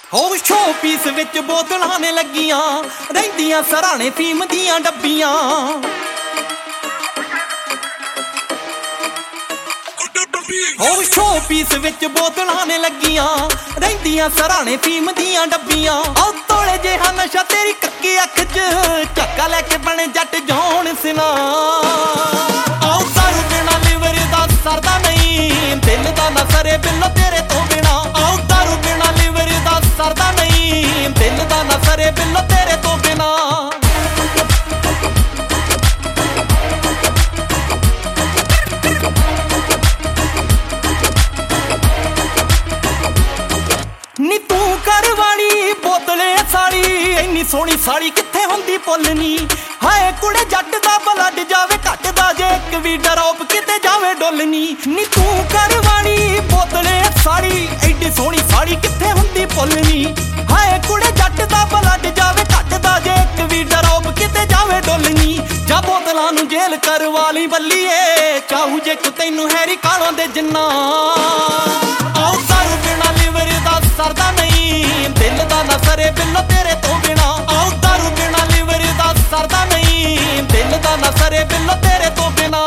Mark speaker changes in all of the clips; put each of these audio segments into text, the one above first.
Speaker 1: ਹੋ show piece ਵਿੱਚ ਬੋਤਲਾਂ ਨੇ ਲੱਗੀਆਂ ਰਹਿੰਦੀਆਂ ਸਰਾਣੇ ਫੀਮ ਦੀਆਂ ਡੱਬੀਆਂ ਹੋ ਸ਼ੋ ਪੀਸ ਵਿੱਚ ਬੋਤਲਾਂ ਨੇ ਲੱਗੀਆਂ ਰਹਿੰਦੀਆਂ ਸਰਾਣੇ ਫੀਮ ਦੀਆਂ ਡੱਬੀਆਂ ਆਹ ਤੋਲੇ ਜਿਹਾ ਨਸ਼ਾ ਤੇਰੀ ਕੱਕੀ ਅੱਖ 'ਚ ਝੱਕਾ ਲੈ ਕੇ ਬਣੇ ਜੱਟ ਜੌਣ ਸਿਨਾ ਆਹ ਦਾਰੂ ਬਿਨਾ ਲਿਵਰ ਦਾ ਸਰਦਾ ਨਹੀਂ ਦਿਲ ਦਾ ਨਾ ਸਰੇ ਬਿੱਲੋ ਤੇਰੇ ਤੋਂ ਬਿਨਾ ਆਹ ਦਾਰੂ ਬਿਨਾ ਲਿਵਰ ਦਾ ਸਰਦਾ ਨਹੀਂ ਦਿਲ ਦਾ ਨਾ ਸਰੇ ਬਿੱਲੋ ਤੇਰੇ ਤੋਂ ਬਿਨਾ ਨੀ ਤੂੰ ਕਰ ਵਾਲੀ ਬੋਤਲੇ ਸਾਲੀ ਇੰਨੀ ਸੋਹਣੀ ਸਾਲੀ ਕਿੱਥੇ ਹੁੰਦੀ ਪੁੱਲਨੀ ਹਾਏ ਕੁੜੇ ਜੱਟ ਦਾ ਬਲੱਡ ਜਾਵੇ ਘਟਦਾ ਜੇ ਇੱਕ ਵੀ ਡਰੋਪ ਕਿਤੇ ਜਾਵੇ ਡੋਲਨੀ ਨੀ ਤੂੰ ਕਰ ਵਾਲੀ ਬੋਤਲੇ ਸਾਲੀ ਐਡੀ ਸੋਹਣੀ ਸਾਲੀ ਕਿੱਥੇ ਹੁੰਦੀ ਪੁੱਲਨੀ ਹਾਏ ਕੁੜੇ ਜੱਟ ਦਾ ਬਲੱਡ ਜਾਵੇ ਘਟਦਾ ਜੇ ਇੱਕ ਵੀ ਡਰੋਪ ਕਿਤੇ ਜਾਵੇ ਡੋਲਨੀ ਜਾ ਬੋਤਲਾਂ ਨੂੰ ਜੇਲ ਕਰਵਾ ਲਈ ਬੱਲੀਏ ਚਾਹੂ ਜੇ ਕੋ ਤੈਨੂੰ ਹੈਰੀ ਕਾਲਾਂ ਦੇ ਜਿੰਨਾ ਆਉ ਦਾਰੂ ਬਿਨਾ ਲਿਵਰ ਦਾ ਸਰਦਾ ਨਹੀਂ ਦਿਲ ਦਾ ਨਾ ਸਰੇ ਬਿੱਲੋ ਤੇਰੇ ਤੋਂ ਬਿਨਾ ਆਉ ਦਾਰੂ ਬਿਨਾ ਲਿਵਰ ਦਾ ਸਰਦਾ ਨਹੀਂ ਦਿਲ ਦਾ ਨਾ ਸਰੇ ਬਿੱਲੋ ਤੇਰੇ ਤੋਂ ਬਿਨਾ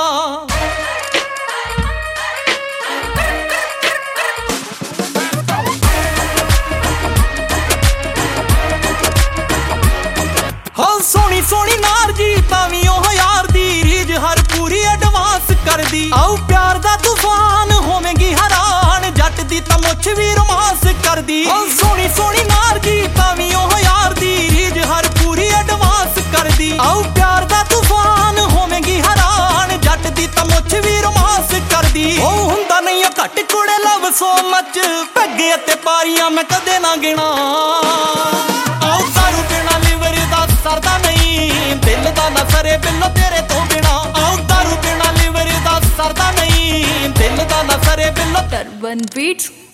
Speaker 1: ਹਾਂ ਸੋਹਣੀ ਸੋਹਣੀ ਨਾਰ ਜੀ ਤਾਂ ਵੀ ਉਹ ਯਾਰ ਦੀ ਰੀਝ ਹਰ ਪੂਰੀ ਐਡਵਾਂਸ ਕਰਦੀ ਆਉ ਪਿਆਰ ਦਾ ਤੂਫਾਨ ਹੋਵੇਂਗੀ ਹੈਰਾਨ ਜੱਟ ਦੀ ਤਾਂ ਮੁੱਛ ਵੀ ਰੋਮਾਂਸ ਕਰਦੀ ਹਾਂ ਸੋਹਣੀ ਸੋਹਣੀ ਨਾਰ ਜੀ ਤਾਂ ਵੀ ਉਹ ਯਾਰ ਦੀ ਰੀਝ ਹਰ ਪੂਰੀ ਐਡਵਾਂਸ ਕਰਦੀ ਆਉ ਪਿਆਰ ਦਾ ਤੂਫਾਨ ਹੋਵੇਂਗੀ ਹੈਰਾਨ ਜੱਟ ਦੀ ਤਾਂ ਮੁੱਛ ਵੀ ਰੋਮਾਂਸ ਕਰਦੀ ਉਹ ਹੁੰਦਾ ਨਹੀਂ ਉਹ ਘੱਟ ਕੁੜੇ ਲਵ ਸੋ ਮੱਚ ਪੈਗੇ ਅਤੇ ਪਾਰੀਆਂ ਮੈਂ ਕਦੇ ਨਾ ਗਿਣਾ ਆਉ ਦਾਰੂ ਬਿਨਾ ਲਿਵਰ ਦਾ ਸਰਦਾ ਨਹੀਂ ਦਿਲ ਦਾ ਨਾ ਸਰੇ ਬਿੱਲੋ ਤੇਰੇ ਤੋਂ ਬਿਨਾ ਆਉ ਦਾਰੂ ਬਿਨਾ ਲਿਵਰ ਦਾ ਸਰਦਾ ਨਹੀਂ ਦਿਲ ਦਾ ਨਾ ਸਰੇ ਬਿੱਲੋ
Speaker 2: Turban Beats